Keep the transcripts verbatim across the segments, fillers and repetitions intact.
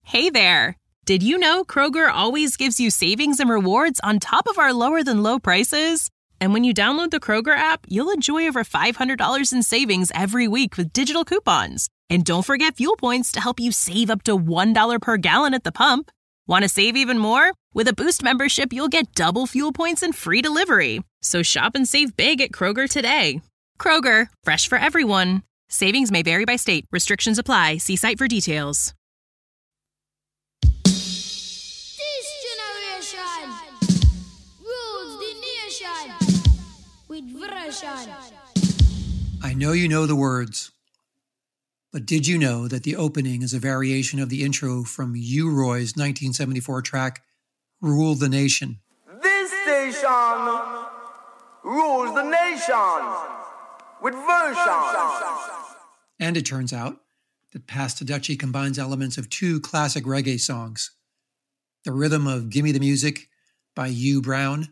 Hey there! Did you know Kroger always gives you savings and rewards on top of our lower-than-low prices? And when you download the Kroger app, you'll enjoy over five hundred dollars in savings every week with digital coupons. And don't forget fuel points to help you save up to one dollar per gallon at the pump. Want to save even more? With a Boost membership, you'll get double fuel points and free delivery. So shop and save big at Kroger today. Kroger, fresh for everyone. Savings may vary by state. Restrictions apply. See site for details. This generation rules the nation with version. I know you know the words, but did you know that the opening is a variation of the intro from U-Roy's nineteen seventy-four track, Rule the Nation? This station rules the nation with version. And it turns out that Pasta Duchy combines elements of two classic reggae songs. The rhythm of Gimme the Music by Hugh Brown.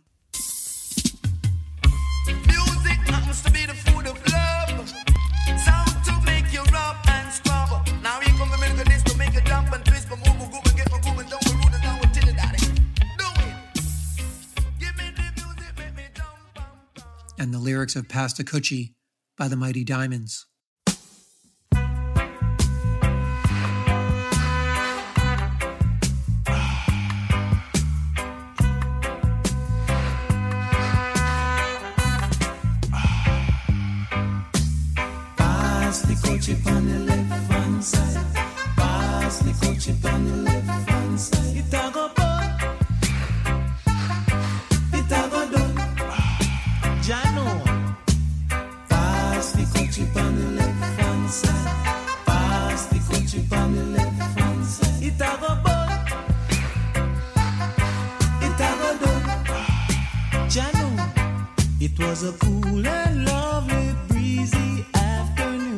Music happens to be the food of love. Sound to make you rub and scrub. Now you come to make this to make you jump and twist, but move, move, and get my groove and don't root and down with till daddy. Do it. Give me the music, make me jump. And the lyrics of Pasta Duchy by the Mighty Diamonds. Chip on the left hand side, pass the coach chip on the left hand side. It a go bun, it a go done. Jano, pass the coach chip on the left hand side, pass the coach chip on the left hand side. It a go bun, it a go done. Jano, it was a cool and lovely breezy afternoon.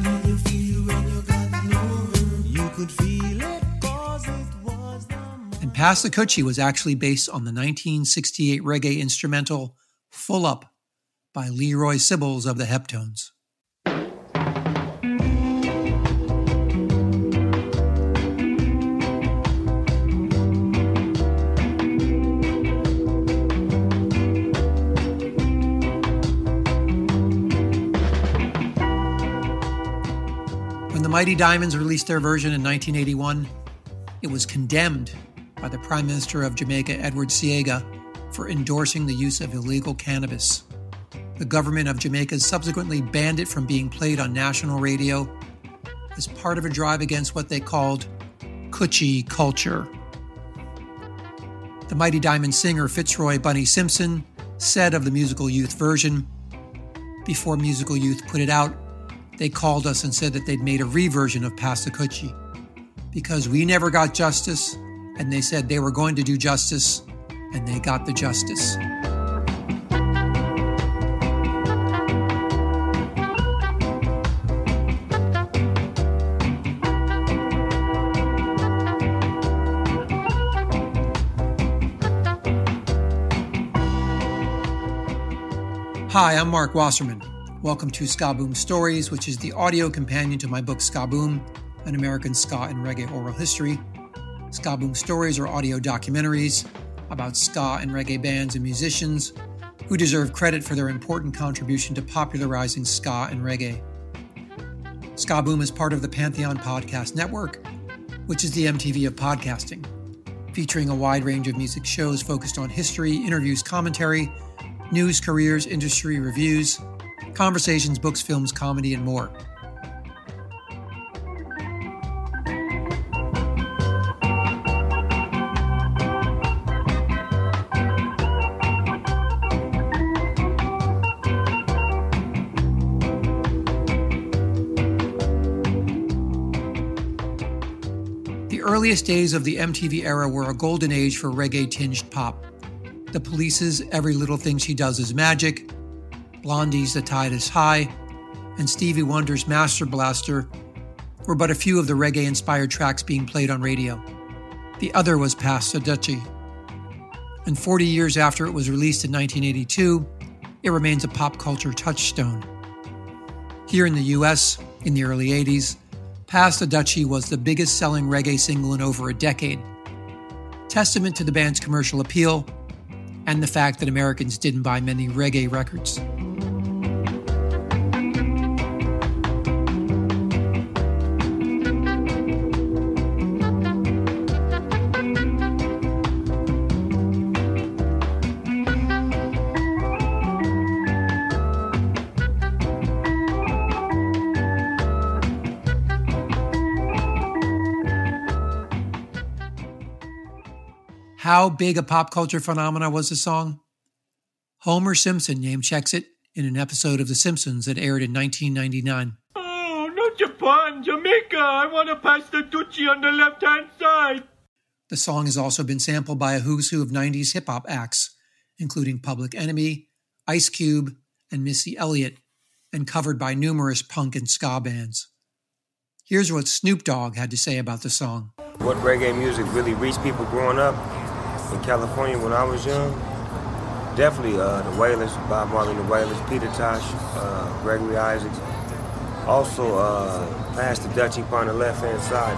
And Pasta Duchy was actually based on the nineteen sixty-eight reggae instrumental Full Up by Leroy Sibbles of the Heptones. When the Mighty Diamonds released their version in nineteen eighty-one, it was condemned by the Prime Minister of Jamaica, Edward Seaga, for endorsing the use of illegal cannabis. The government of Jamaica subsequently banned it from being played on national radio as part of a drive against what they called Coochie culture. The Mighty Diamond singer Fitzroy Bunny Simpson said of the Musical Youth version, before Musical Youth put it out, they called us and said that they'd made a reversion of Pasta Duchy because we never got justice, and they said they were going to do justice, and they got the justice. Hi, I'm Mark Wasserman. Welcome to Ska Boom Stories, which is the audio companion to my book Ska Boom, An American Ska and Reggae Oral History. Ska Boom Stories are audio documentaries about ska and reggae bands and musicians who deserve credit for their important contribution to popularizing ska and reggae. Ska Boom is part of the Pantheon Podcast Network, which is the M T V of podcasting, featuring a wide range of music shows focused on history, interviews, commentary, news, careers, industry reviews, conversations, books, films, comedy, and more. The earliest days of the M T V era were a golden age for reggae-tinged pop. The Police's Every Little Thing She Does Is Magic, Blondie's The Tide Is High, and Stevie Wonder's Master Blaster were but a few of the reggae-inspired tracks being played on radio. The other was Pasta Duchy. And forty years after it was released in nineteen eighty-two, it remains a pop culture touchstone. Here in the U S, in the early eighties, Pass the Dutchie was the biggest selling reggae single in over a decade, testament to the band's commercial appeal and the fact that Americans didn't buy many reggae records. How big a pop culture phenomena was the song? Homer Simpson name-checks it in an episode of The Simpsons that aired in nineteen ninety-nine. Oh, not Japan, Jamaica. I want to pass the Dutchie on the left-hand side. The song has also been sampled by a who's who of nineties hip-hop acts, including Public Enemy, Ice Cube, and Missy Elliott, and covered by numerous punk and ska bands. Here's what Snoop Dogg had to say about the song. What reggae music really reached people growing up in California when I was young, definitely uh, the Wailers, Bob Marley and the Wailers, Peter Tosh, uh, Gregory Isaacs. Also, uh, Pass the Dutchie on the left-hand side.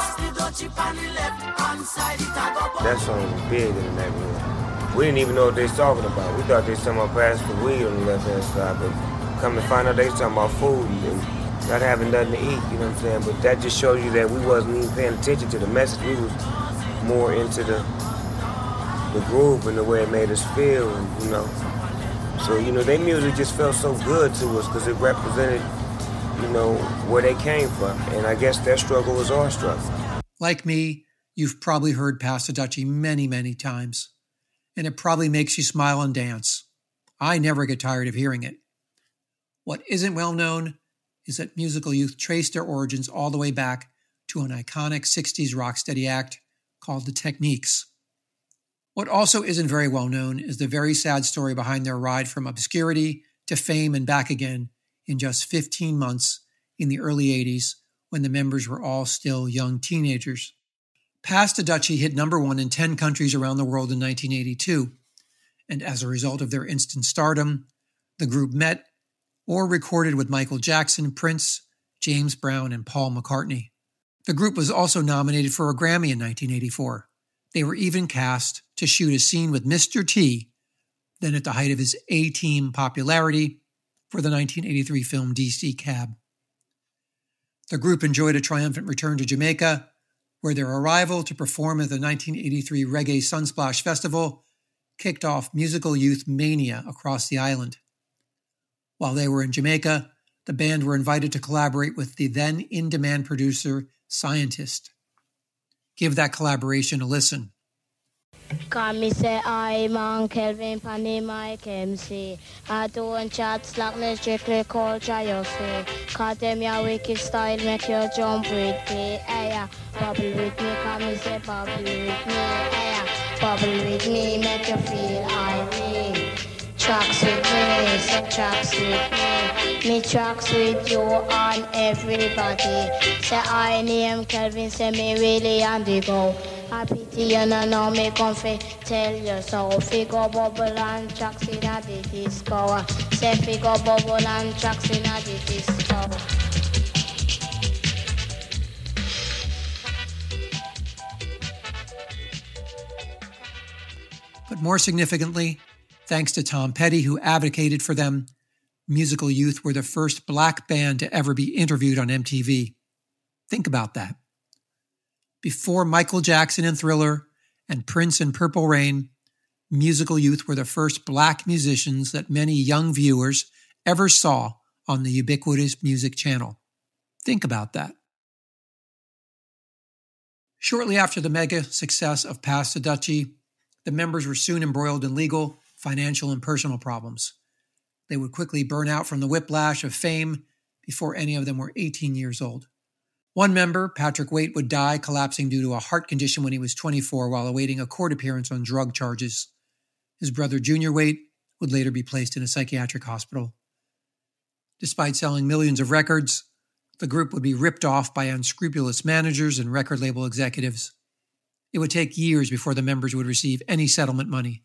That song was big in the neighborhood. We didn't even know what they was talking about. We thought they was talking about pass the weed on the left-hand side, but come to find out they was talking about food and not having nothing to eat, you know what I'm saying? But that just shows you that we wasn't even paying attention to the message. We was more into the the groove and the way it made us feel, and, you know. So, you know, their music just felt so good to us because it represented, you know, where they came from. And I guess their struggle was our struggle. Like me, you've probably heard Pass the Dutchie many, many times, and it probably makes you smile and dance. I never get tired of hearing it. What isn't well known is that Musical Youth traced their origins all the way back to an iconic sixties rocksteady act called The Techniques. What also isn't very well known is the very sad story behind their ride from obscurity to fame and back again in just fifteen months in the early eighties when the members were all still young teenagers. Pass the Dutchie hit number one in ten countries around the world in nineteen eighty-two, and as a result of their instant stardom, the group met or recorded with Michael Jackson, Prince, James Brown, and Paul McCartney. The group was also nominated for a Grammy in nineteen eighty-four. They were even cast to shoot a scene with Mister T, then at the height of his A-Team popularity, for the nineteen eighty-three film D C Cab. The group enjoyed a triumphant return to Jamaica, where their arrival to perform at the nineteen eighty-three Reggae Sunsplash Festival kicked off musical youth mania across the island. While they were in Jamaica, the band were invited to collaborate with the then in-demand producer, Scientist. Give that collaboration a listen. Come me say I man Kelvin Panny Mike M C. I don't chat slackness strictly culture you see. Cause them your wicked style make you jump with me. Hey, bubble with me, come me say bubble with me. Hey, bubble with me, make you feel irate. Tracks with me, say tracks with me. Me tracks with you and everybody. Say I name Kelvin, say me really and the go. I pity you no know me come fi tell you so. Figure bubble and tracks in a the disco. Say figure bubble and tracks in a the disco. But more significantly, thanks to Tom Petty, who advocated for them, Musical Youth were the first black band to ever be interviewed on M T V. Think about that. Before Michael Jackson and Thriller and Prince and Purple Rain, Musical Youth were the first black musicians that many young viewers ever saw on the ubiquitous music channel. Think about that. Shortly after the mega success of Pass the Dutchie, the members were soon embroiled in legal, financial, and personal problems. They would quickly burn out from the whiplash of fame before any of them were eighteen years old. One member, Patrick Waite, would die collapsing due to a heart condition when he was twenty-four while awaiting a court appearance on drug charges. His brother, Junior Waite, would later be placed in a psychiatric hospital. Despite selling millions of records, the group would be ripped off by unscrupulous managers and record label executives. It would take years before the members would receive any settlement money.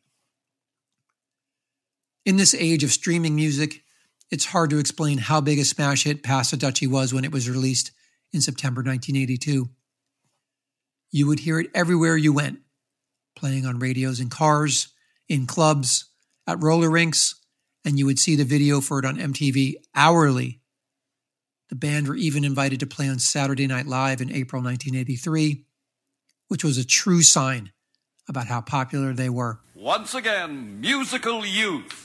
In this age of streaming music, it's hard to explain how big a smash hit Pass the Dutchie was when it was released in September nineteen eighty-two. You would hear it everywhere you went, playing on radios in cars, in clubs, at roller rinks, and you would see the video for it on M T V hourly. The band were even invited to play on Saturday Night Live in April nineteen eighty-three, which was a true sign about how popular they were. Once again, Musical Youth.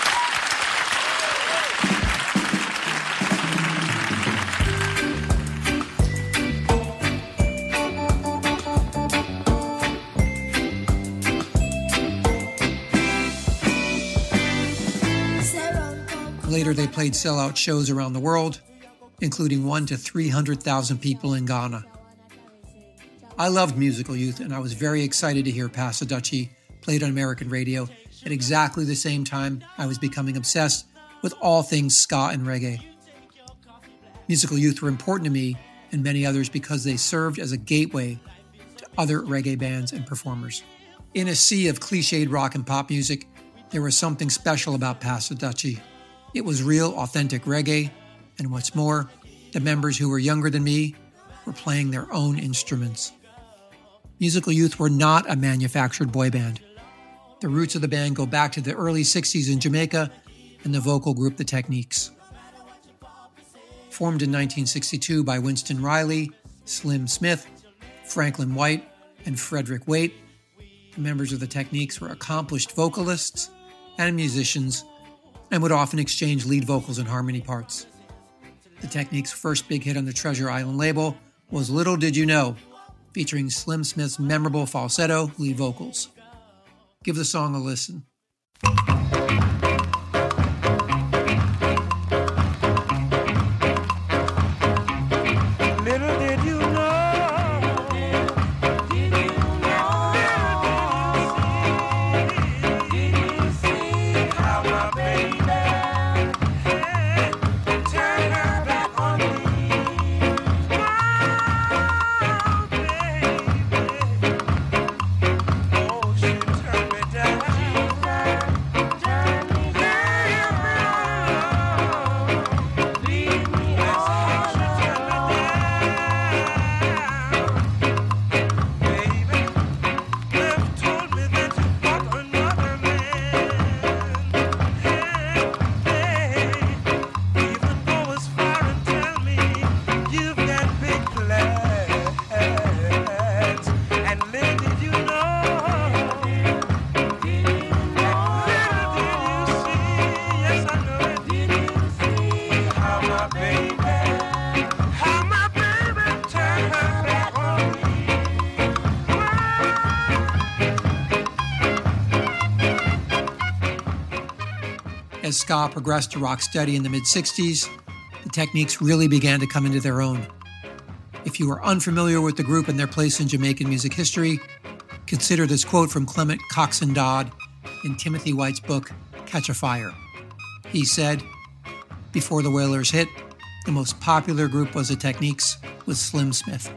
Later, they played sellout shows around the world, including one to three hundred thousand people in Ghana. I loved Musical Youth, and I was very excited to hear Pass the Dutchie played on American radio at exactly the same time I was becoming obsessed with all things ska and reggae. Musical Youth were important to me and many others because they served as a gateway to other reggae bands and performers. In a sea of cliched rock and pop music, there was something special about Pass the Dutchie. It was real, authentic reggae, and what's more, the members who were younger than me were playing their own instruments. Musical Youth were not a manufactured boy band. The roots of the band go back to the early sixties in Jamaica and the vocal group The Techniques. Formed in nineteen sixty-two by Winston Riley, Slim Smith, Franklin White, and Frederick Waite, the members of The Techniques were accomplished vocalists and musicians and would often exchange lead vocals and harmony parts. The Techniques' first big hit on the Treasure Island label was Little Did You Know, featuring Slim Smith's memorable falsetto lead vocals. Give the song a listen. Little did you know, did you know, did you see how my baby turned her back on me? My baby, oh, she turned me down, turned me down, leave me on. As ska progressed to rock steady in the mid-sixties, the Techniques really began to come into their own. If you are unfamiliar with the group and their place in Jamaican music history, consider this quote from Clement Coxon Dodd in Timothy White's book, Catch a Fire. He said, "Before the Wailers hit, the most popular group was the Techniques with Slim Smith."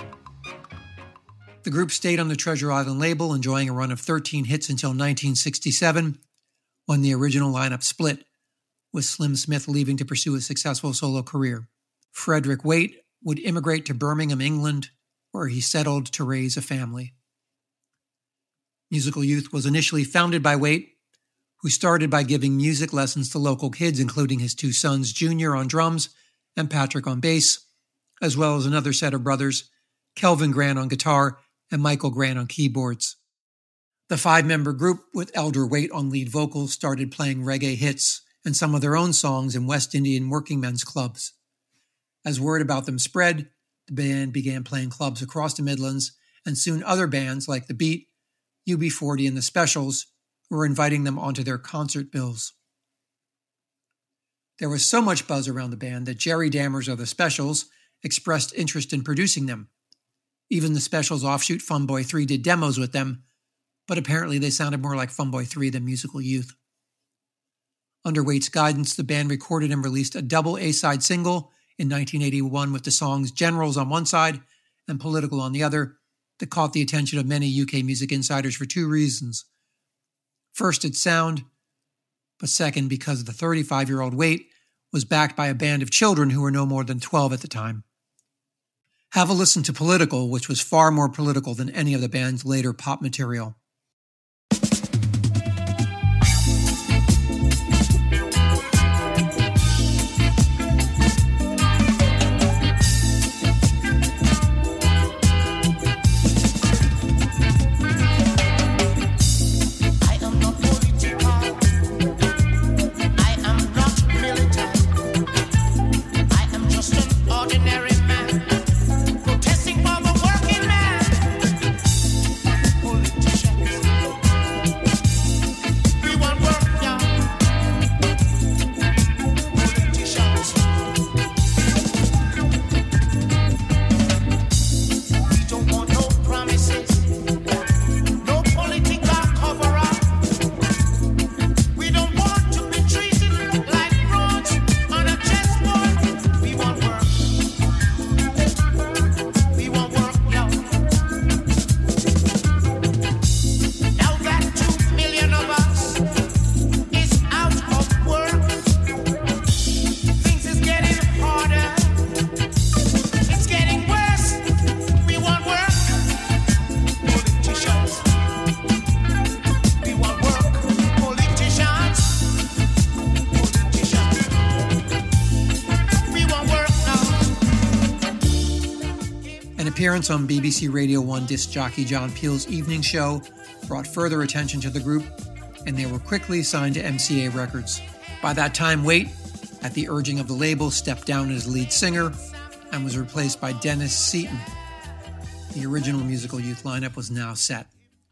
The group stayed on the Treasure Island label, enjoying a run of thirteen hits until nineteen sixty-seven, when the original lineup split, with Slim Smith leaving to pursue a successful solo career. Frederick Waite would immigrate to Birmingham, England, where he settled to raise a family. Musical Youth was initially founded by Waite, who started by giving music lessons to local kids, including his two sons, Junior on drums and Patrick on bass, as well as another set of brothers, Kelvin Grant on guitar and Michael Grant on keyboards. The five-member group, with Elder Waite on lead vocals, started playing reggae hits and some of their own songs in West Indian working men's clubs. As word about them spread, the band began playing clubs across the Midlands, and soon other bands like The Beat, U B forty, and The Specials were inviting them onto their concert bills. There was so much buzz around the band that Jerry Dammers of The Specials expressed interest in producing them. Even The Specials' offshoot Funboy three did demos with them, but apparently they sounded more like Funboy three than Musical Youth. Under Waite's guidance, the band recorded and released a double A-side single in nineteen eighty-one with the songs Generals on one side and Political on the other that caught the attention of many U K music insiders for two reasons. First, its sound, but second, because the thirty-five-year-old Waite was backed by a band of children who were no more than twelve at the time. Have a listen to Political, which was far more political than any of the band's later pop material. Appearance on B B C Radio one disc jockey John Peel's evening show brought further attention to the group, and they were quickly signed to M C A Records. By that time, Waite, at the urging of the label, stepped down as lead singer and was replaced by Dennis Seaton. The original Musical Youth lineup was now set.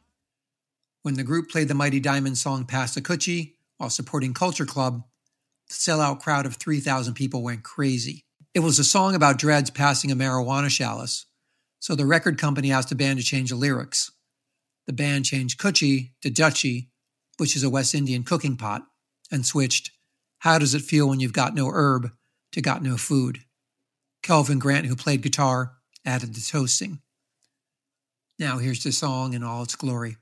When the group played the Mighty Diamonds song Pass the Coochie while supporting Culture Club, the sellout crowd of three thousand people went crazy. It was a song about Dreads passing a marijuana chalice, so the record company asked the band to change the lyrics. The band changed Coochie to Dutchie, which is a West Indian cooking pot, and switched How Does It Feel When You've Got No Herb to Got No Food. Kelvin Grant, who played guitar, added the toasting. Now here's the song in all its glory.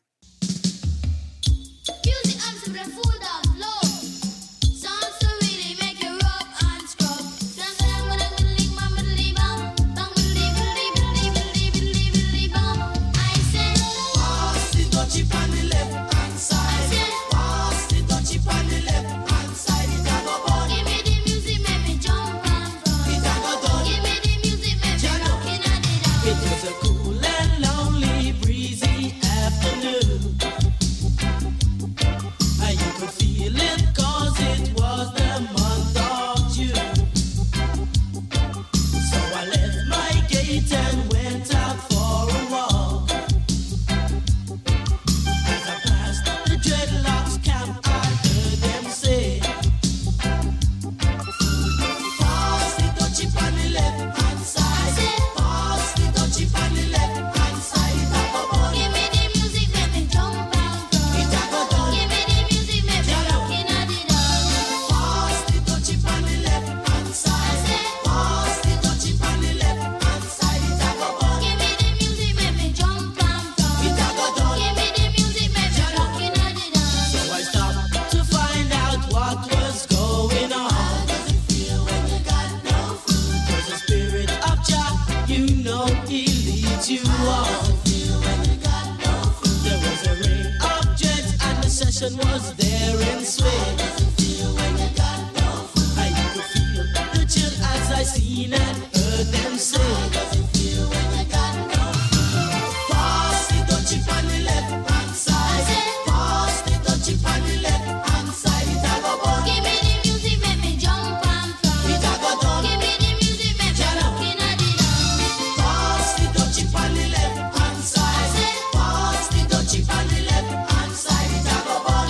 Was there in swing. I could feel the chill as I seen and heard them sing. Pass the dutchie on the left hand side. Pass the dutchie on the left hand side. It a go bun. Give me the music, make me jump and fly. It a go done. Give me the music, make me looking at the dance. Pass the dutchie on the left hand side. Pass the dutchie on the left hand side. It a go bun.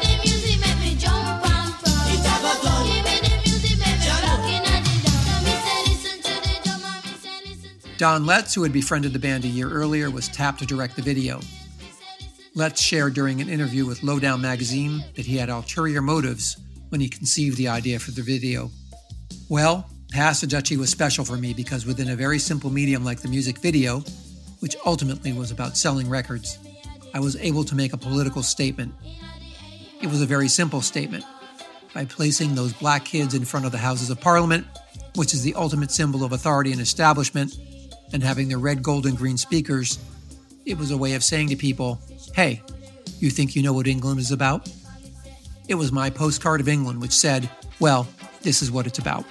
Don Letts, who had befriended the band a year earlier, was tapped to direct the video. Letts shared during an interview with Lowdown magazine that he had ulterior motives when he conceived the idea for the video. Well, Pass the Dutchie was special for me because within a very simple medium like the music video, which ultimately was about selling records, I was able to make a political statement. It was a very simple statement. By placing those black kids in front of the Houses of Parliament, which is the ultimate symbol of authority and establishment, and having their red, gold, and green speakers, it was a way of saying to people, hey, you think you know what England is about? It was my postcard of England, which said, well, this is what it's about.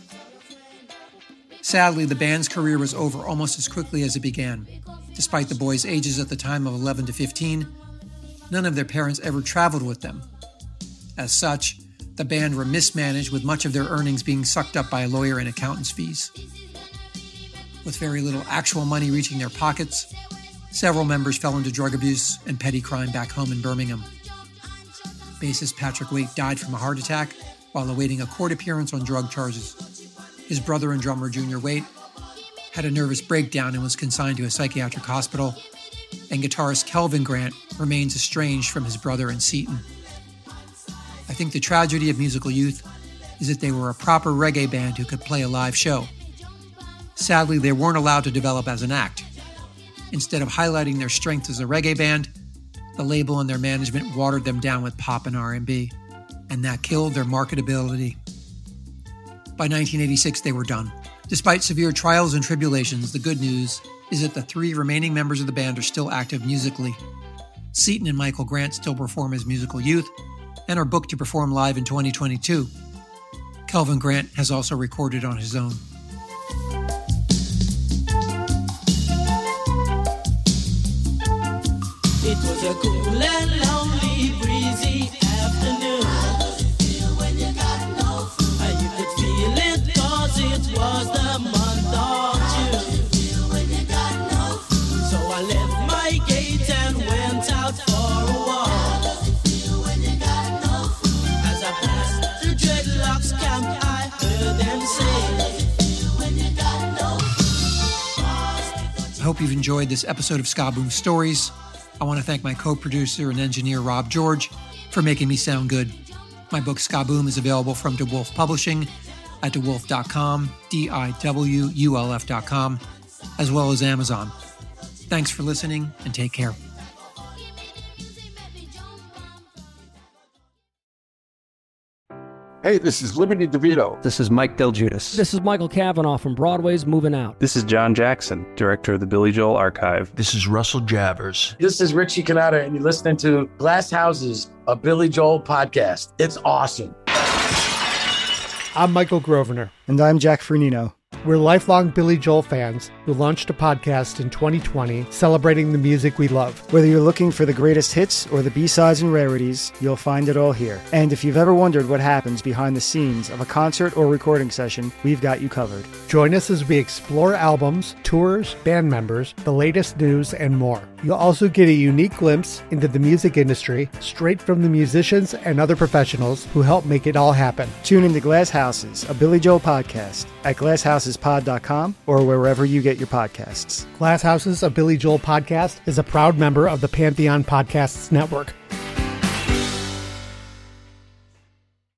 Sadly, the band's career was over almost as quickly as it began. Despite the boys' ages at the time of eleven to fifteen, none of their parents ever traveled with them. As such, the band were mismanaged, with much of their earnings being sucked up by lawyer and accountant's fees. With very little actual money reaching their pockets, several members fell into drug abuse and petty crime back home in Birmingham. Bassist Patrick Waite died from a heart attack while awaiting a court appearance on drug charges. His brother and drummer Junior Waite had a nervous breakdown and was consigned to a psychiatric hospital, and guitarist Kelvin Grant remains estranged from his brother and Seton. I think the tragedy of Musical Youth is that they were a proper reggae band who could play a live show. Sadly, they weren't allowed to develop as an act. Instead of highlighting their strengths as a reggae band, the label and their management watered them down with pop and R and B, and that killed their marketability. By nineteen eighty-six, they were done. Despite severe trials and tribulations, the good news is that the three remaining members of the band are still active musically. Seton and Michael Grant still perform as Musical Youth and are booked to perform live in twenty twenty-two. Kelvin Grant has also recorded on his own. It was a cool and lonely, breezy afternoon. How does it feel when you got no food? Uh, you could feel it cause it was the month of June. How does it feel when you got no food? So I left my gate and went out for a walk. How does it feel when you got no food? As I passed through Dreadlocks camp, I heard them say, how does it feel when you got no food? I hope you've enjoyed this episode of Ska Boom Stories. I want to thank my co-producer and engineer, Rob George, for making me sound good. My book, Ska Boom, is available from DeWolf Publishing at dewolf dot com, D I W U L F dot com, as well as Amazon. Thanks for listening, and take care. Hey, this is Liberty DeVito. This is Mike Del Giudice. This is Michael Cavanaugh from Broadway's Moving Out. This is John Jackson, director of the Billy Joel Archive. This is Russell Javers. This is Richie Canada, and you're listening to Glass Houses, a Billy Joel podcast. It's awesome. I'm Michael Grosvenor. And I'm Jack Fernino. We're lifelong Billy Joel fans who launched a podcast in twenty twenty celebrating the music we love. Whether you're looking for the greatest hits or the B-sides and rarities, you'll find it all here. And if you've ever wondered what happens behind the scenes of a concert or recording session, we've got you covered. Join us as we explore albums, tours, band members, the latest news, and more. You'll also get a unique glimpse into the music industry straight from the musicians and other professionals who help make it all happen. Tune into Glass Houses, a Billy Joel podcast at glass houses pod dot com or wherever you get your podcasts. Glass Houses, a Billy Joel podcast is a proud member of the Pantheon Podcasts Network.